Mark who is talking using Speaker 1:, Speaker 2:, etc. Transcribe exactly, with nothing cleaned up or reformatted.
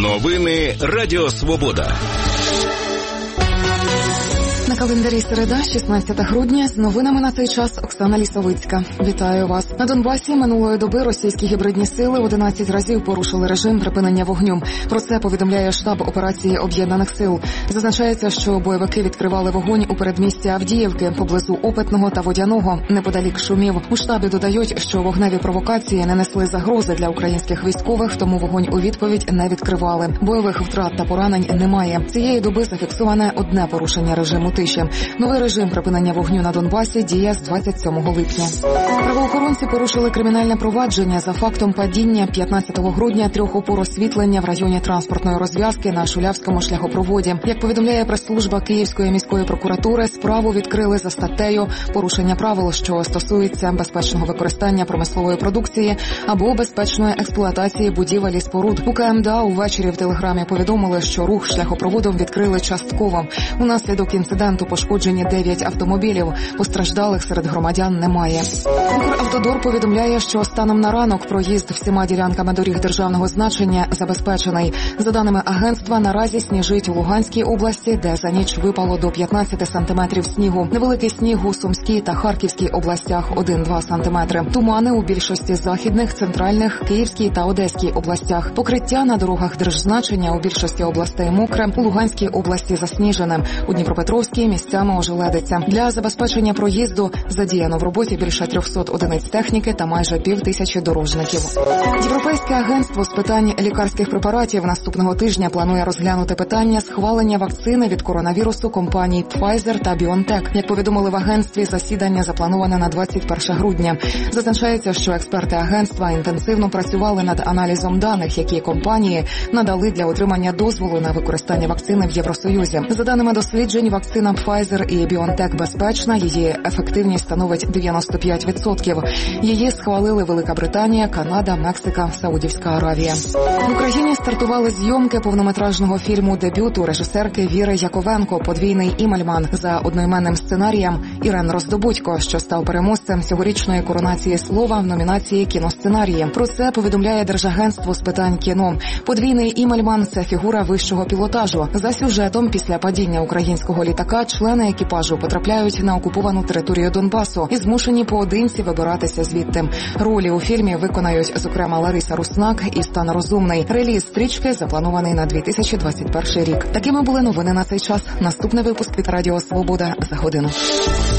Speaker 1: Новини Радіо Свобода.
Speaker 2: На календарі середа, шістнадцяте грудня, з новинами на цей час Оксана Лісовицька. Вітаю вас. На Донбасі минулої доби російські гібридні сили одинадцять разів порушили режим припинення вогню. Про це повідомляє штаб операції Об'єднаних сил. Зазначається, що бойовики відкривали вогонь у передмісті Авдіївки, поблизу Опитного та Водяного, неподалік Шумів. У штабі додають, що вогневі провокації не несли загрози для українських військових, тому вогонь у відповідь не відкривали. Бойових втрат та поранень немає. Цієї доби зафіксоване одне порушення режиму тиші. Новий режим припинення вогню на Донбасі діє з двадцять сьомого липня. Правоохоронці порушили кримінальне провадження за фактом падіння п'ятнадцятого грудня трьох опор освітлення в районі транспортної розв'язки на Шулявському шляхопроводі. Як повідомляє прес-служба Київської міської прокуратури, справу відкрили за статтею «Порушення правил, що стосується безпечного використання промислової продукції або безпечної експлуатації будівель і споруд». У КМДА увечері в телеграмі повідомили, що рух шляхопроводом відкрили частково. Унаслідок інциденту пошкоджені дев'ять автомобілів. Постраждалих серед громадян немає. Укравтодор повідомляє, що станом на ранок проїзд всіма ділянками доріг державного значення забезпечений. За даними агентства, наразі сніжить у Луганській області, де за ніч випало до п'ятнадцяти сантиметрів снігу. Невеликий сніг у Сумській та Харківській областях один-два сантиметри. Тумани у більшості західних, центральних, Київській та Одеській областях. Покриття на дорогах держзначення у більшості областей мокре, у Луганській області засніжене. У Дніпропетровській місцями ожеледиться. Для забезпечення проїзду задіяно в роботі більше трьохсот одиниць техніки та майже пів тисячі дорожників. Європейське агентство з питань лікарських препаратів наступного тижня планує розглянути питання схвалення вакцини від коронавірусу компаній Pfizer та BioNTech. Як повідомили в агентстві, засідання заплановане на двадцять перше грудня. Зазначається, що експерти агентства інтенсивно працювали над аналізом даних, які компанії надали для отримання дозволу на використання вакцини в Євросоюзі. За даними досліджень, вакцина Pfizer і BioNTech безпечна, її ефективність становить дев'яносто п'ять відсотків. Її схвалили Велика Британія, Канада, Мексика, Саудівська Аравія. В Україні стартували зйомки повнометражного фільму дебюту режисерки Віри Яковенко «Подвійний імельман» за одноіменним сценарієм Ірен Роздобудько, що став переможцем цьогорічної коронації слова в номінації «Кіносценарії». Про це повідомляє Держагентство з питань кіно. «Подвійний імельман» – це фігура вищого пілотажу. За сюжетом, після падіння українського літака, члени екіпажу потрапляють на окуповану територію Донбасу і змушені поодинці вибиратися звідти. Ролі у фільмі виконають, зокрема, Лариса Руснак і Стан Розумний. Реліз стрічки запланований на дві тисячі двадцять перший рік. Такими були новини на цей час. Наступний випуск від Радіо Свобода за годину.